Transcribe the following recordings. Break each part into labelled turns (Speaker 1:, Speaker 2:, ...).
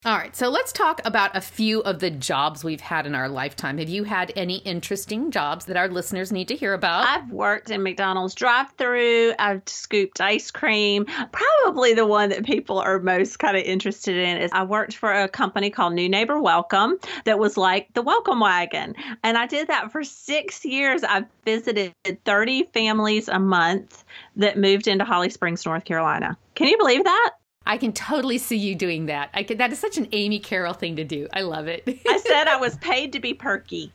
Speaker 1: All right, so let's talk about a few of the jobs we've had in our lifetime. Have you had any interesting jobs that our listeners need to hear about?
Speaker 2: I've worked in McDonald's drive-thru. I've scooped ice cream. Probably the one that people are most kind of interested in is I worked for a company called New Neighbor Welcome that was like the welcome wagon. And I did that for 6 years. I visited 30 families a month that moved into Holly Springs, North Carolina. Can you believe that?
Speaker 1: I can totally see you doing that. That is such an Amy Carroll thing to do. I love it.
Speaker 2: I said I was paid to be perky.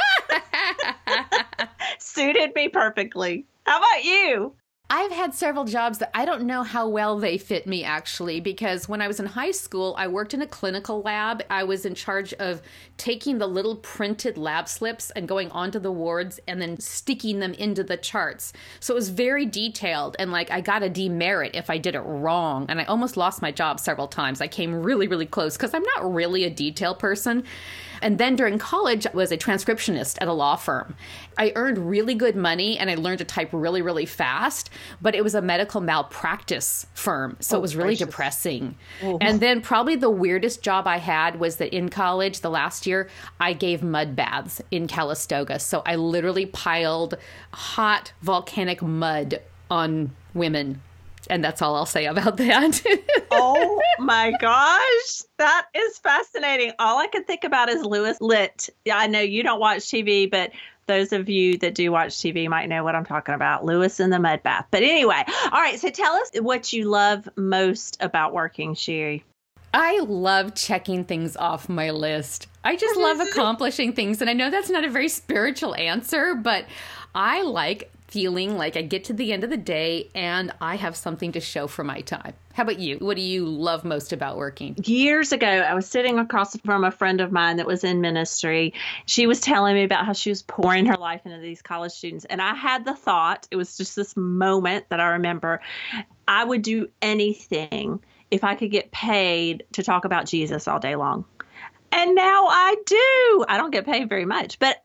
Speaker 2: Suited me perfectly. How about you?
Speaker 1: I've had several jobs that I don't know how well they fit me, actually, because when I was in high school, I worked in a clinical lab. I was in charge of taking the little printed lab slips and going onto the wards and then sticking them into the charts. So it was very detailed, and like I got a demerit if I did it wrong, and I almost lost my job several times. I came really, really close because I'm not really a detail person. And then during college, I was a transcriptionist at a law firm. I earned really good money and I learned to type really, really fast, but it was a medical malpractice firm. So it was really depressing. Oh. And then probably the weirdest job I had was that in college, the last year, I gave mud baths in Calistoga. So I literally piled hot volcanic mud on women. And that's all I'll say about that.
Speaker 2: Oh my gosh. That is fascinating. All I can think about is Louis Litt. I know you don't watch TV, but those of you that do watch TV might know what I'm talking about. Louis in the mud bath. But anyway, all right. So tell us what you love most about working, Sherry.
Speaker 1: I love checking things off my list. I just love accomplishing things. And I know that's not a very spiritual answer, but I like feeling like I get to the end of the day and I have something to show for my time. How about you? What do you love most about working?
Speaker 2: Years ago, I was sitting across from a friend of mine that was in ministry. She was telling me about how she was pouring her life into these college students. And I had the thought, it was just this moment that I remember, I would do anything if I could get paid to talk about Jesus all day long. And now I do. I don't get paid very much, but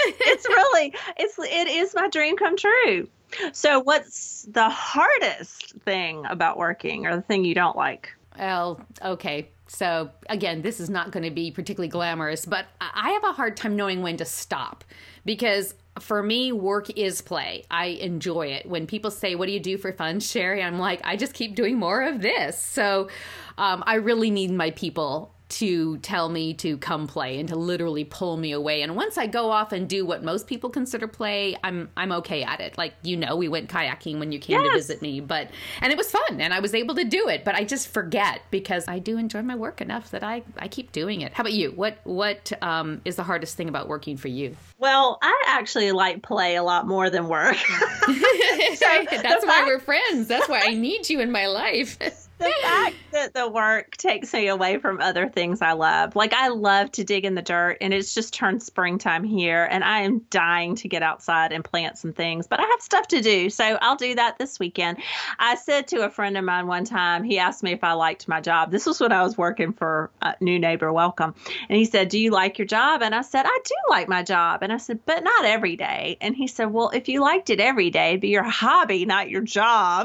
Speaker 2: it is my dream come true. So what's the hardest thing about working, or the thing you don't like?
Speaker 1: Well, okay. So again, this is not going to be particularly glamorous, but I have a hard time knowing when to stop, because for me, work is play. I enjoy it. When people say, what do you do for fun, Sherry? I'm like, I just keep doing more of this. So I really need my people to tell me to come play and to literally pull me away. And once I go off and do what most people consider play, I'm okay at it. Like, you know, we went kayaking when you came to visit me, and it was fun and I was able to do it, but I just forget because I do enjoy my work enough that I keep doing it. How about you? What is the hardest thing about working for you?
Speaker 2: Well, I actually like play a lot more than work.
Speaker 1: That's why we're friends. That's why I need you in my life.
Speaker 2: The fact that the work takes me away from other things I love. Like, I love to dig in the dirt, and it's just turned springtime here, and I am dying to get outside and plant some things, but I have stuff to do, so I'll do that this weekend. I said to a friend of mine one time, he asked me if I liked my job. This was when I was working for New Neighbor Welcome, and he said, do you like your job? And I said, I do like my job. And I said, but not every day. And he said, well, if you liked it every day, it'd be your hobby, not your job.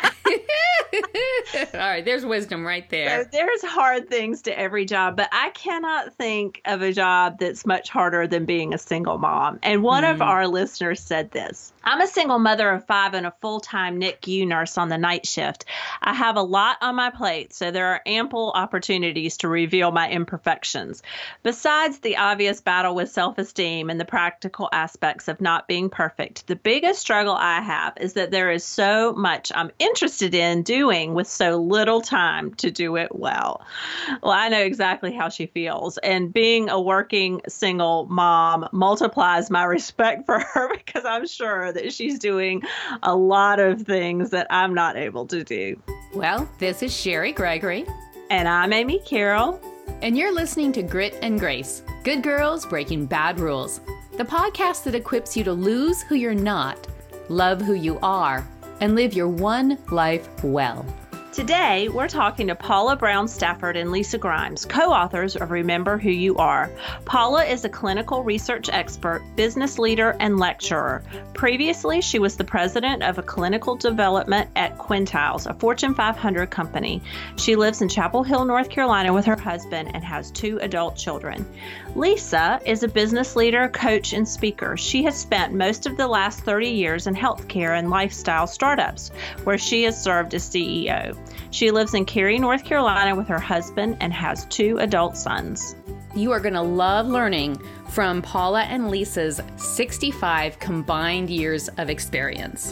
Speaker 1: All right, there's wisdom right there.
Speaker 2: So there's hard things to every job, but I cannot think of a job that's much harder than being a single mom. And one of our listeners said this: I'm a single mother of 5 and a full-time NICU nurse on the night shift. I have a lot on my plate, so there are ample opportunities to reveal my imperfections. Besides the obvious battle with self-esteem and the practical aspects of not being perfect, the biggest struggle I have is that there is so much I'm interested in doing with so little time to do it well. Well, I know exactly how she feels, and being a working single mom multiplies my respect for her because I'm sure that she's doing a lot of things that I'm not able to do.
Speaker 1: Well, this is Sherry Gregory.
Speaker 2: And I'm Amy Carroll.
Speaker 1: And you're listening to Grit and Grace, Good Girls Breaking Bad Rules, the podcast that equips you to lose who you're not, love who you are, and live your one life well.
Speaker 2: Today, we're talking to Paula Brown Stafford and Lisa Grimes, co-authors of Remember Who You Are. Paula is a clinical research expert, business leader, and lecturer. Previously, she was the president of a clinical development at Quintiles, a Fortune 500 company. She lives in Chapel Hill, North Carolina with her husband and has 2 adult children. Lisa is a business leader, coach, and speaker. She has spent most of the last 30 years in healthcare and lifestyle startups, where she has served as CEO. She lives in Cary, North Carolina with her husband and has 2 adult sons.
Speaker 1: You are going to love learning from Paula and Lisa's 65 combined years of experience.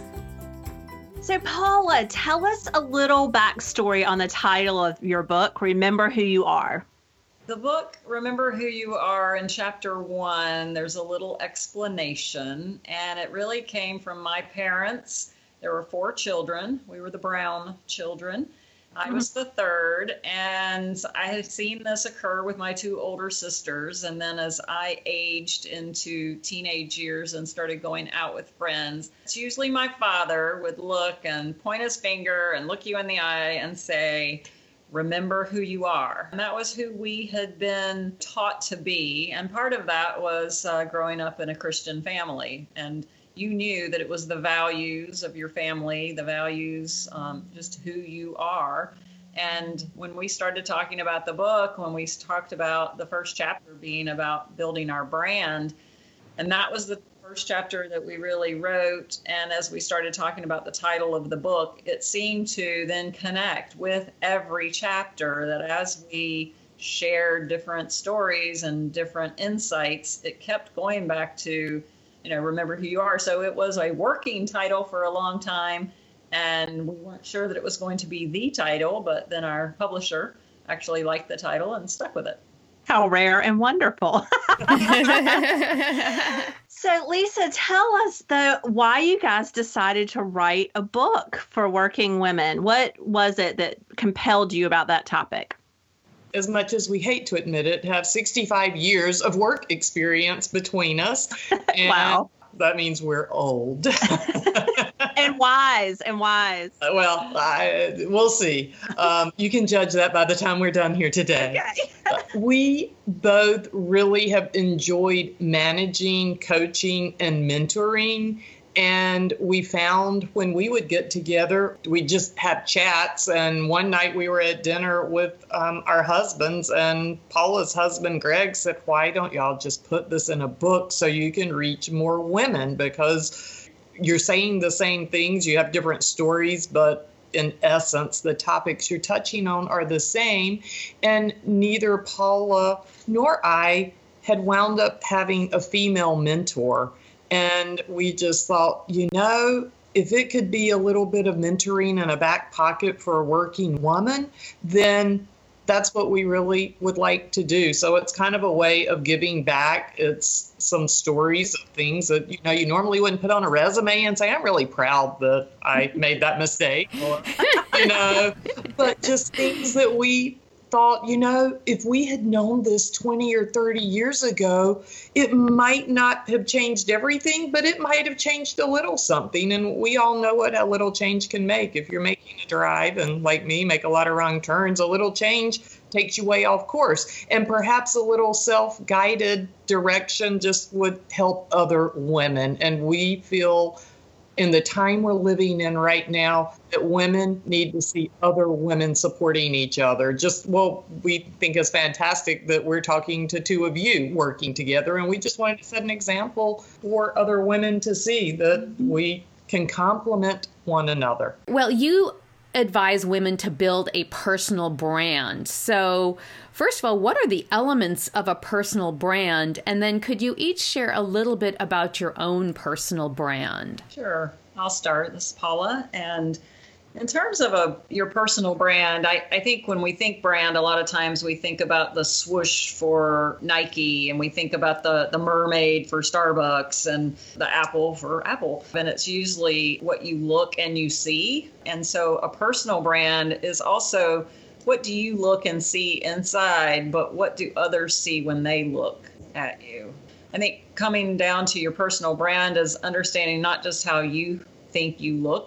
Speaker 2: So, Paula, tell us a little backstory on the title of your book, Remember Who You Are.
Speaker 3: The book, Remember Who You Are, in chapter 1, there's a little explanation, and it really came from my parents. There were 4 children. We were the Brown children. I was the third, and I had seen this occur with my 2 older sisters. And then as I aged into teenage years and started going out with friends, it's usually my father would look and point his finger and look you in the eye and say, remember who you are. And that was who we had been taught to be. And part of that was growing up in a Christian family. And you knew that it was the values of your family, the values, just who you are. And when we started talking about the book, when we talked about the first chapter being about building our brand, and that was the first chapter that we really wrote. And as we started talking about the title of the book, it seemed to then connect with every chapter, that as we shared different stories and different insights, it kept going back to, remember who you are. So it was a working title for a long time, and we weren't sure that it was going to be the title, but then our publisher actually liked the title and stuck with it.
Speaker 2: How rare and wonderful. So, Lisa, tell us, why you guys decided to write a book for working women. What was it that compelled you about that topic?
Speaker 4: As much as we hate to admit it, have 65 years of work experience between us. And
Speaker 2: wow.
Speaker 4: That means we're old.
Speaker 2: And wise.
Speaker 4: Well, we'll see. You can judge that by the time we're done here today. Okay. We both really have enjoyed managing, coaching, and mentoring. And we found when we would get together, we'd just have chats. And one night we were at dinner with our husbands, and Paula's husband, Greg, said, why don't y'all just put this in a book so you can reach more women? Because you're saying the same things, you have different stories, but in essence, the topics you're touching on are the same. And neither Paula nor I had wound up having a female mentor. And we just thought, if it could be a little bit of mentoring in a back pocket for a working woman, then that's what we really would like to do. So it's kind of a way of giving back. It's some stories of things that, you normally wouldn't put on a resume and say, I'm really proud that I made that mistake. Or, but just things that we thought, if we had known this 20 or 30 years ago, it might not have changed everything, but it might have changed a little something. And we all know what a little change can make. If you're making a drive and, like me, make a lot of wrong turns, a little change takes you way off course. And perhaps a little self-guided direction just would help other women. And we feel in the time we're living in right now, that women need to see other women supporting each other. We think it's fantastic that we're talking to 2 of you working together, and we just wanted to set an example for other women to see that we can complement one another.
Speaker 1: Well, you advise women to build a personal brand. So, first of all, what are the elements of a personal brand? And then could you each share a little bit about your own personal brand?
Speaker 3: Sure. I'll start. This is Paula. And in terms of your personal brand, I think when we think brand, a lot of times we think about the swoosh for Nike, and we think about the mermaid for Starbucks, and the apple for Apple. And it's usually what you look and you see. And so a personal brand is also, what do you look and see inside, but what do others see when they look at you? I think coming down to your personal brand is understanding not just how you think you look,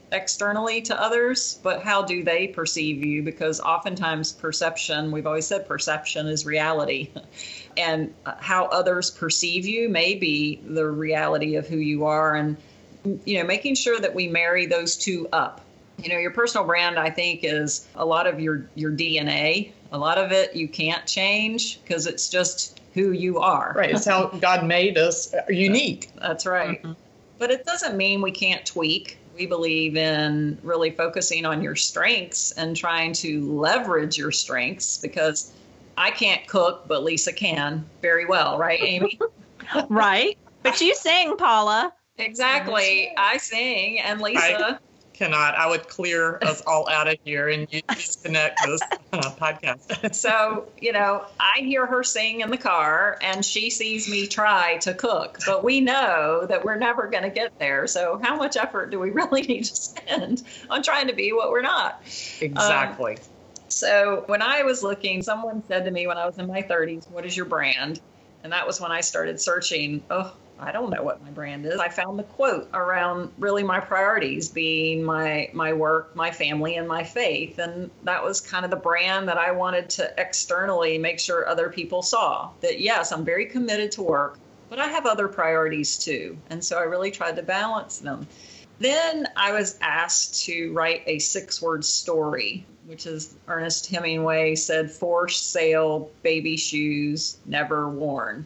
Speaker 3: externally to others, but how do they perceive you? Because oftentimes perception, we've always said perception is reality. And how others perceive you may be the reality of who you are. And, making sure that we marry those two up. Your personal brand, I think, is a lot of your DNA. A lot of it you can't change because it's just who you are.
Speaker 4: Right. It's how God made us unique.
Speaker 3: That's right. Mm-hmm. But it doesn't mean we can't tweak. We believe in really focusing on your strengths and trying to leverage your strengths, because I can't cook, but Lisa can very well. Right, Amy?
Speaker 2: Right. But you sing, Paula.
Speaker 3: Exactly. I sing, and Lisa
Speaker 4: cannot. I would clear us all out of here and you disconnect this podcast.
Speaker 3: So, I hear her sing in the car and she sees me try to cook, but we know that we're never going to get there. So how much effort do we really need to spend on trying to be what we're not?
Speaker 4: Exactly.
Speaker 3: So when I was looking, someone said to me when I was in my 30s, what is your brand? And that was when I started searching. I don't know what my brand is. I found the quote around really my priorities being my work, my family, and my faith. And that was kind of the brand that I wanted to externally make sure other people saw that, yes, I'm very committed to work, but I have other priorities too. And so I really tried to balance them. Then I was asked to write a 6-word story, which is Ernest Hemingway said, "For sale, baby shoes never worn."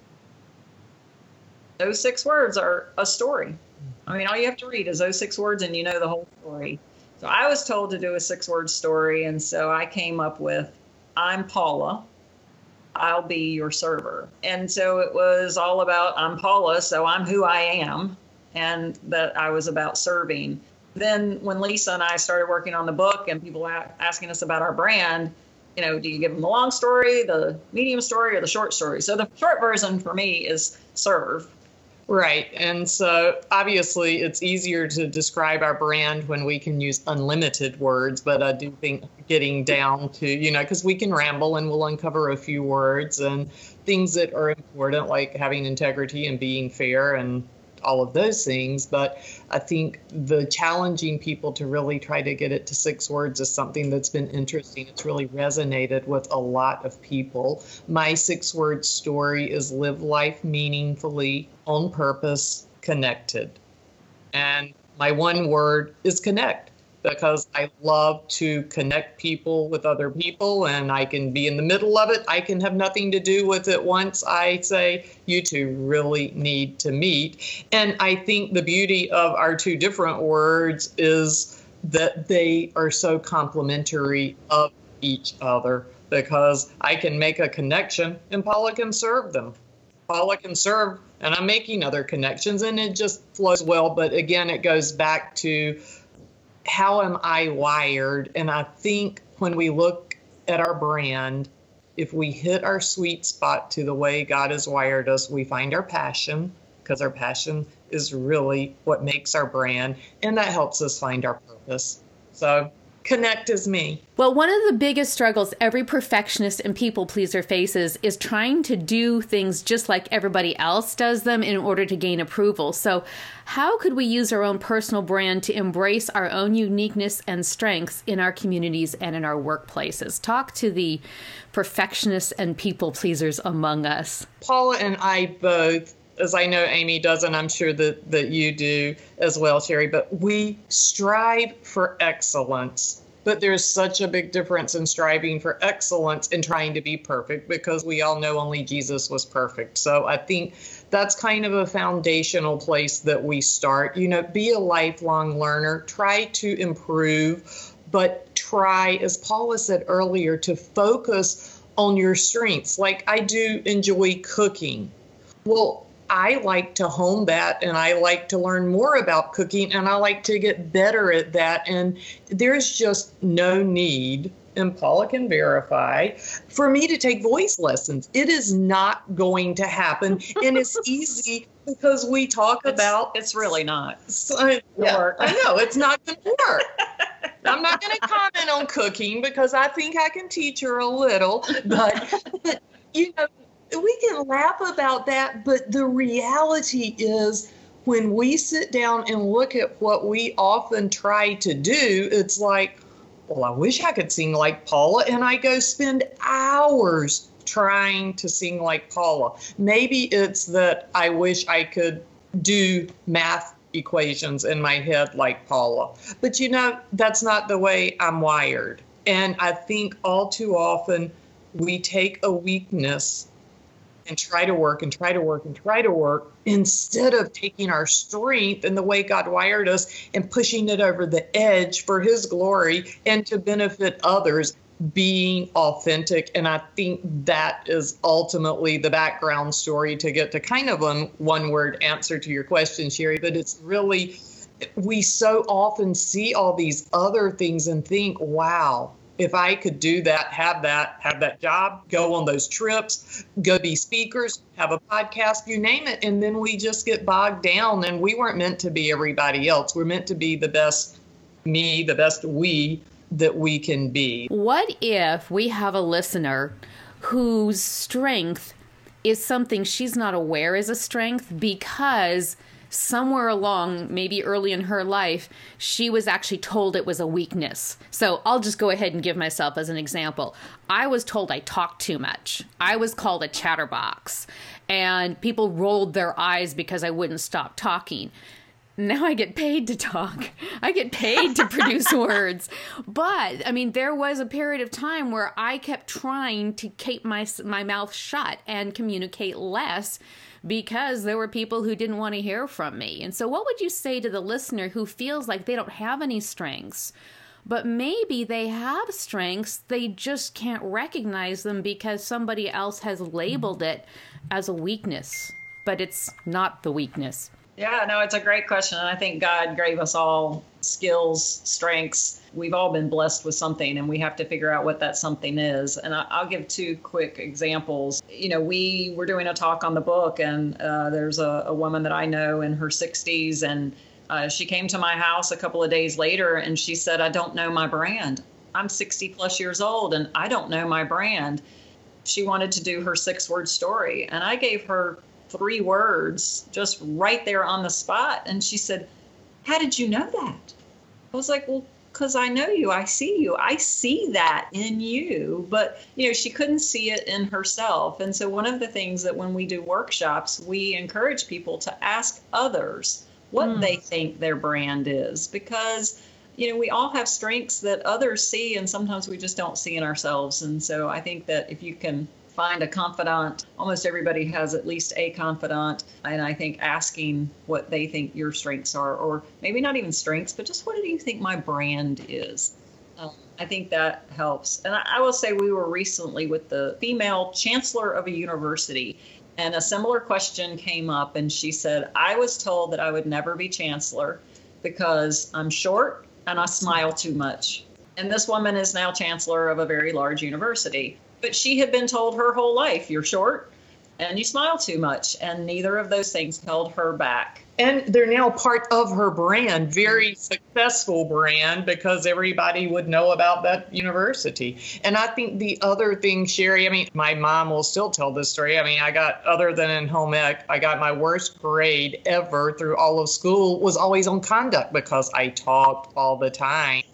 Speaker 3: Those 6 words are a story. I mean, all you have to read is those 6 words and you know the whole story. So I was told to do a 6-word story. And so I came up with, I'm Paula, I'll be your server. And so it was all about, I'm Paula, so I'm who I am. And that I was about serving. Then when Lisa and I started working on the book and people were asking us about our brand, do you give them the long story, the medium story, or the short story? So the short version for me is serve.
Speaker 4: Right. And so obviously it's easier to describe our brand when we can use unlimited words. But I do think getting down to, because we can ramble and we'll uncover a few words and things that are important, like having integrity and being fair and all of those things. But I think the challenging people to really try to get it to 6 words is something that's been interesting. It's really resonated with a lot of people. My 6-word story is live life meaningfully, on purpose, connected. And my 1 word is connect, because I love to connect people with other people, and I can be in the middle of it. I can have nothing to do with it once I say, you two really need to meet. And I think the beauty of our 2 different words is that they are so complementary of each other, because I can make a connection and Paula can serve them. Paula can serve and I'm making other connections, and it just flows well. But again, it goes back to, how am I wired? And I think when we look at our brand, if we hit our sweet spot to the way God has wired us, we find our passion, because our passion is really what makes our brand, and that helps us find our purpose. So connect is me.
Speaker 1: Well, one of the biggest struggles every perfectionist and people pleaser faces is trying to do things just like everybody else does them in order to gain approval. So how could we use our own personal brand to embrace our own uniqueness and strengths in our communities and in our workplaces? Talk to the perfectionists and people pleasers among us.
Speaker 4: Paula and I both, as I know Amy does, and I'm sure that you do as well, Sherry, but we strive for excellence. But there's such a big difference in striving for excellence and trying to be perfect, because we all know only Jesus was perfect. So I think that's kind of a foundational place that we start. Be a lifelong learner, try to improve, but try, as Paula said earlier, to focus on your strengths. Like, I do enjoy cooking. Well, I like to hone that, and I like to learn more about cooking, and I like to get better at that. And there's just no need, and Paula can verify, for me to take voice lessons. It is not going to happen. And it's easy because we talk about...
Speaker 3: It's really not.
Speaker 4: Yeah, I know, it's not going to work. I'm not going to comment on cooking because I think I can teach her a little, but we can laugh about that, but the reality is when we sit down and look at what we often try to do, it's like, well, I wish I could sing like Paula, and I go spend hours trying to sing like Paula. Maybe it's that I wish I could do math equations in my head like Paula. But that's not the way I'm wired. And I think all too often we take a weakness and try to work and try to work and try to work instead of taking our strength and the way God wired us and pushing it over the edge for his glory and to benefit others, being authentic. And I think that is ultimately the background story to get to kind of a one-word answer to your question, Sherry. But it's really, we so often see all these other things and think, wow, if I could do that, have that job, go on those trips, go be speakers, have a podcast, you name it. And then we just get bogged down, and we weren't meant to be everybody else. We're meant to be the best me, the best we that we can be.
Speaker 1: What if we have a listener whose strength is something she's not aware is a strength because somewhere along, maybe early in her life, she was actually told it was a weakness. So I'll just go ahead and give myself as an example. I was told I talked too much. I was called a chatterbox, and people rolled their eyes because I wouldn't stop talking. Now I get paid to talk. I get paid to produce words. But, I mean, there was a period of time where I kept trying to keep my mouth shut and communicate less because there were people who didn't want to hear from me. And so what would you say to the listener who feels like they don't have any strengths, but maybe they have strengths, they just can't recognize them because somebody else has labeled it as a weakness, but it's not the weakness?
Speaker 3: Yeah, no, it's a great question. And I think God gave us all skills, strengths. We've all been blessed with something, and we have to figure out what that something is. And I'll give two quick examples. We were doing a talk on the book, and there's a woman that I know in her 60s, and she came to my house a couple of days later, and she said, I don't know my brand. I'm 60 plus years old, and I don't know my brand. She wanted to do her 6-word story, and I gave her 3 words just right there on the spot. And she said, how did you know that? I was like, well, because I know you. I see you. I see that in you. But, she couldn't see it in herself. And so one of the things that when we do workshops, we encourage people to ask others what they think their brand is, because, we all have strengths that others see, and sometimes we just don't see in ourselves. And so I think that if you can find a confidant. Almost everybody has at least a confidant. And I think asking what they think your strengths are, or maybe not even strengths, but just what do you think my brand is? I think that helps. And I will say we were recently with the female chancellor of a university, and a similar question came up, and she said, I was told that I would never be chancellor because I'm short and I smile too much. And this woman is now chancellor of a very large university. But she had been told her whole life, you're short and you smile too much. And neither of those things held her back.
Speaker 4: And they're now part of her brand, very successful brand, because everybody would know about that university. And I think the other thing, Sherry, my mom will still tell this story. I got, other than in home ec, I got my worst grade ever through all of school was always on conduct because I talked all the time.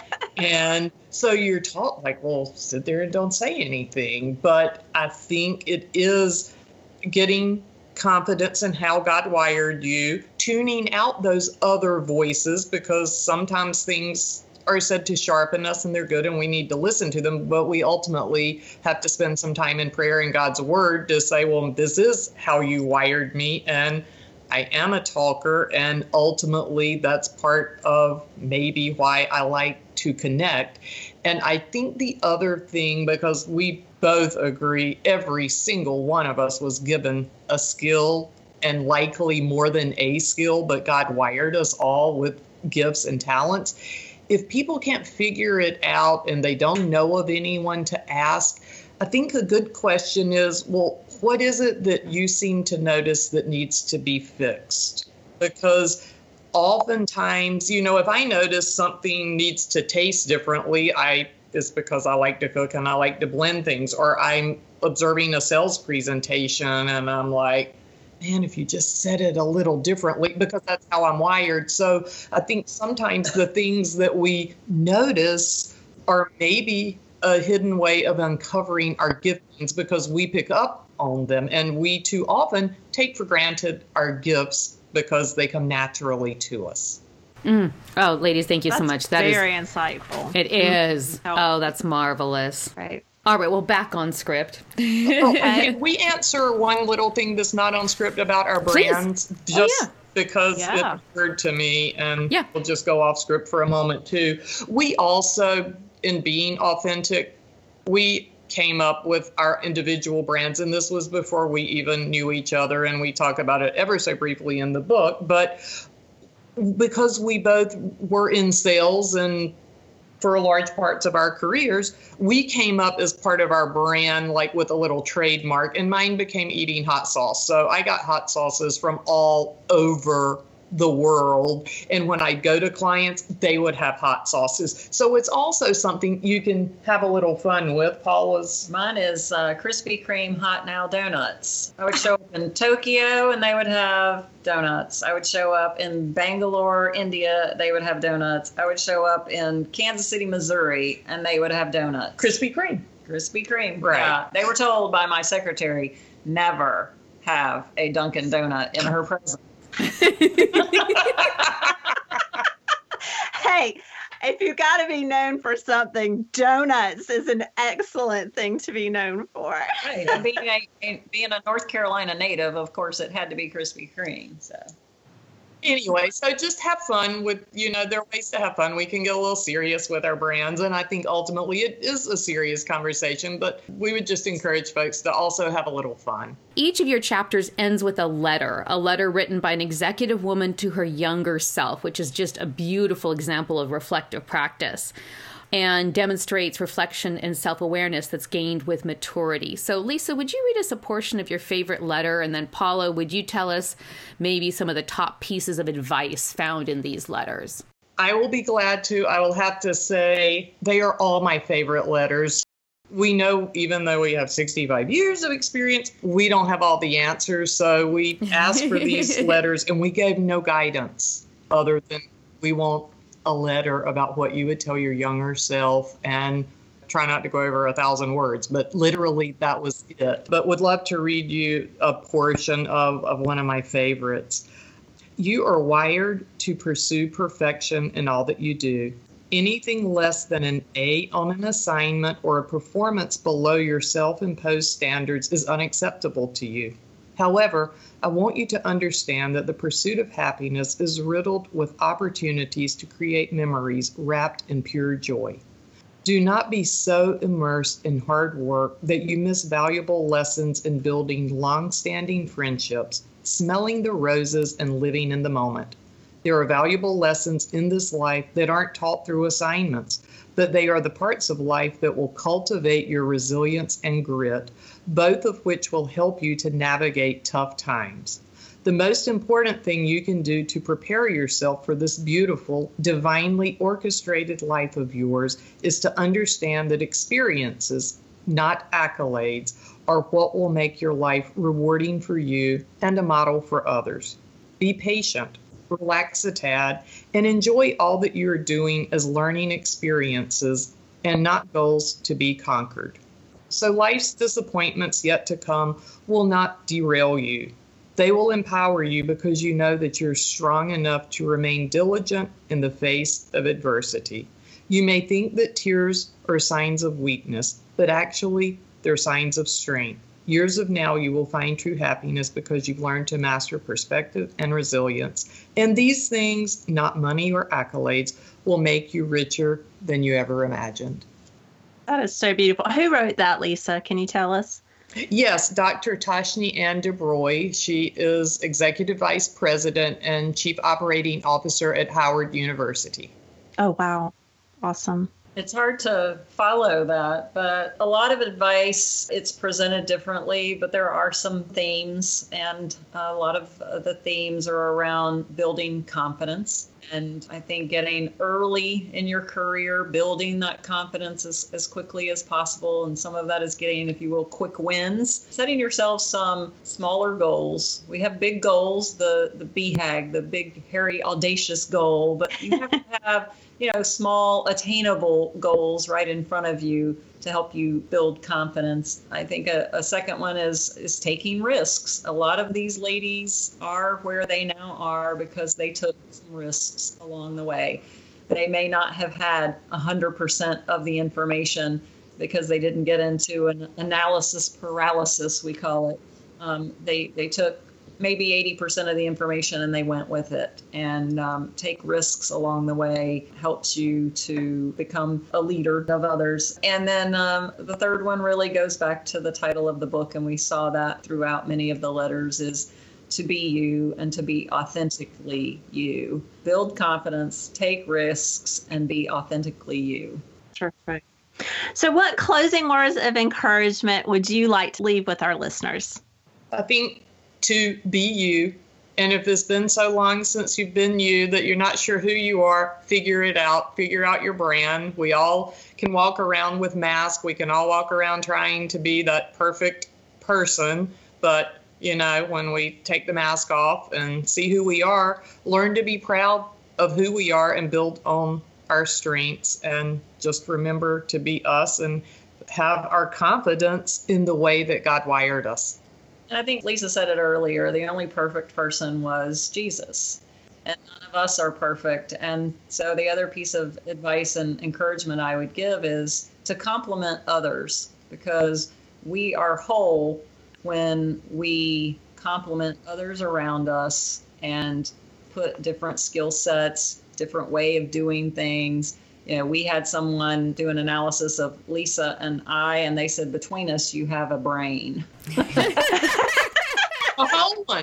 Speaker 4: And so you're taught, well, sit there and don't say anything. But I think it is getting confidence in how God wired you, tuning out those other voices, because sometimes things are said to sharpen us and they're good and we need to listen to them. But we ultimately have to spend some time in prayer and God's word to say, well, this is how you wired me. And I am a talker, and ultimately that's part of maybe why I like to connect. And I think the other thing, because we both agree, every single one of us was given a skill, and likely more than a skill, but God wired us all with gifts and talents. If people can't figure it out and they don't know of anyone to ask, I think a good question is, well, what is it that you seem to notice that needs to be fixed? Because oftentimes, if I notice something needs to taste differently, it's because I like to cook and I like to blend things, or I'm observing a sales presentation and I'm like, man, if you just said it a little differently, because that's how I'm wired. So I think sometimes the things that we notice are maybe a hidden way of uncovering our giftings because we pick up on them, and we too often take for granted our gifts because they come naturally to us.
Speaker 1: Oh, ladies, thank you so much.
Speaker 2: That is very insightful.
Speaker 1: It is. Oh, that's marvelous.
Speaker 2: Right.
Speaker 1: All right, well, back on script.
Speaker 4: We answer one little thing that's not on script about our brands, because it occurred to me, and we'll just go off script for a moment too. We also, in being authentic, we came up with our individual brands, and this was before we even knew each other, and we talk about it ever so briefly in the book, but because we both were in sales and for large parts of our careers, we came up as part of our brand, like with a little trademark, and mine became Eating Hot Sauce. So I got hot sauces from all over the world. And when I go to clients, they would have hot sauces. So it's also something you can have a little fun with. Paula's.
Speaker 3: Mine is Krispy Kreme Hot Now Donuts. I would show up in Tokyo and they would have donuts. I would show up in Bangalore, India, they would have donuts. I would show up in Kansas City, Missouri, and they would have donuts.
Speaker 4: Krispy Kreme.
Speaker 3: Krispy Kreme.
Speaker 4: Right.
Speaker 3: They were told by my secretary, never have a Dunkin' Donut in her presence.
Speaker 2: Hey, if you got to be known for something, donuts is an excellent thing to be known for.
Speaker 3: Right. And being a North Carolina native, of course, it had to be Krispy Kreme. So.
Speaker 4: Anyway, so just have fun with, there are ways to have fun. We can get a little serious with our brands. And I think ultimately it is a serious conversation, but we would just encourage folks to also have a little fun.
Speaker 1: Each of your chapters ends with a letter written by an executive woman to her younger self, which is just a beautiful example of reflective practice, and demonstrates reflection and self-awareness that's gained with maturity. So, Lisa, would you read us a portion of your favorite letter? And then, Paula, would you tell us maybe some of the top pieces of advice found in these letters?
Speaker 4: I will be glad to. I will have to say they are all my favorite letters. We know, even though we have 65 years of experience, we don't have all the answers. So we asked for these letters, and we gave no guidance other than we want a letter about what you would tell your younger self, and try not to go over 1,000 words, but literally that was it. But would love to read you a portion of one of my favorites. You are wired to pursue perfection in all that you do. Anything less than an A on an assignment or a performance below your self-imposed standards is unacceptable to you. However, I want you to understand that the pursuit of happiness is riddled with opportunities to create memories wrapped in pure joy. Do not be so immersed in hard work that you miss valuable lessons in building long-standing friendships, smelling the roses, and living in the moment. There are valuable lessons in this life that aren't taught through assignments, but they are the parts of life that will cultivate your resilience and grit, both of which will help you to navigate tough times. The most important thing you can do to prepare yourself for this beautiful, divinely orchestrated life of yours is to understand that experiences, not accolades, are what will make your life rewarding for you and a model for others. Be patient, relax a tad, and enjoy all that you're doing as learning experiences and not goals to be conquered. So life's disappointments yet to come will not derail you. They will empower you because you know that you're strong enough to remain diligent in the face of adversity. You may think that tears are signs of weakness, but actually they're signs of strength. Years of now, you will find true happiness because you've learned to master perspective and resilience. And these things, not money or accolades, will make you richer than you ever imagined.
Speaker 2: That is so beautiful. Who wrote that, Lisa? Can you tell us?
Speaker 4: Yes, Dr. Tashni Ann DeBroy. She is Executive Vice President and Chief Operating Officer at Howard University.
Speaker 2: Oh, wow. Awesome.
Speaker 3: It's hard to follow that, but a lot of advice, it's presented differently, but there are some themes, and a lot of the themes are around building confidence. And I think getting early in your career, building that confidence as quickly as possible. And some of that is getting, if you will, quick wins, setting yourself some smaller goals. We have big goals, the BHAG, the big, hairy, audacious goal, but you have to have small, attainable goals right in front of you to help you build confidence. I think a second one is taking risks. A lot of these ladies are where they now are because they took some risks along the way. They may not have had 100% of the information because they didn't get into an analysis paralysis, we call it. They took maybe 80% of the information and they went with it. And take risks along the way helps you to become a leader of others. And then the third one really goes back to the title of the book, and we saw that throughout many of the letters, is to be you and to be authentically you. Build confidence, take risks, and be authentically you.
Speaker 2: Perfect. So what closing words of encouragement would you like to leave with our listeners?
Speaker 4: I think to be you. And if it's been so long since you've been you that you're not sure who you are, figure it out. Figure out your brand. We all can walk around with masks. We can all walk around trying to be that perfect person. But, when we take the mask off and see who we are, learn to be proud of who we are and build on our strengths. And just remember to be us and have our confidence in the way that God wired us.
Speaker 3: And I think Lisa said it earlier, the only perfect person was Jesus. And none of us are perfect. And so the other piece of advice and encouragement I would give is to compliment others, because we are whole when we compliment others around us and put different skill sets, different way of doing things. We had someone do an analysis of Lisa and I, and they said, between us, you have a brain.
Speaker 4: A whole one.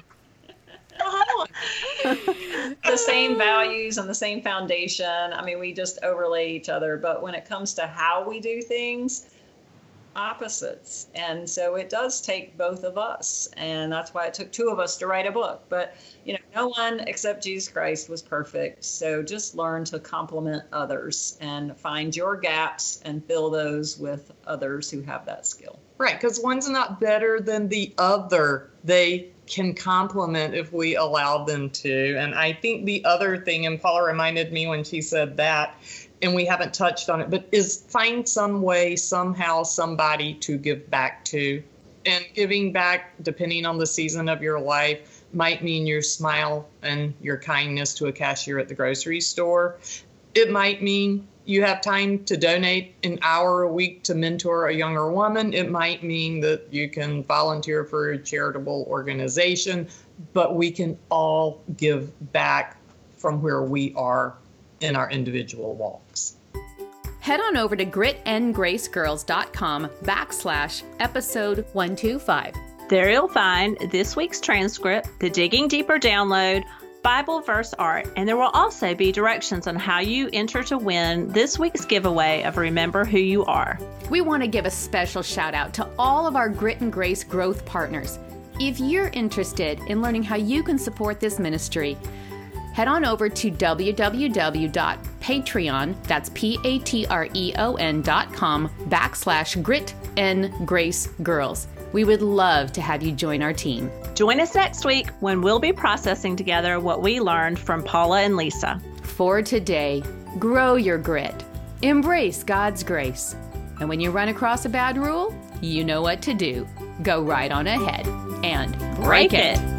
Speaker 3: The same values and the same foundation. I mean, we just overlay each other. But when it comes to how we do things, opposites. And so it does take both of us. And that's why it took two of us to write a book. But, no one except Jesus Christ was perfect. So just learn to compliment others and find your gaps and fill those with others who have that skill.
Speaker 4: Right, because one's not better than the other. They can complement if we allow them to. And I think the other thing, and Paula reminded me when she said that, and we haven't touched on it, but is find some way, somehow, somebody to give back to. And giving back, depending on the season of your life, might mean your smile and your kindness to a cashier at the grocery store. It might mean you have time to donate an hour a week to mentor a younger woman. It might mean that you can volunteer for a charitable organization, but we can all give back from where we are in our individual walks.
Speaker 1: Head on over to gritandgracegirls.com/episode 125.
Speaker 2: There you'll find this week's transcript, the Digging Deeper download, Bible verse art, and there will also be directions on how you enter to win this week's giveaway of Remember Who You Are.
Speaker 1: We want to give a special shout out to all of our Grit and Grace growth partners. If you're interested in learning how you can support this ministry, head on over to www.patreon, that's patreon.com/gritandgracegirls. We would love to have you join our team.
Speaker 2: Join us next week when we'll be processing together what we learned from Paula and Lisa.
Speaker 1: For today, grow your grit. Embrace God's grace. And when you run across a bad rule, you know what to do. Go right on ahead and break it.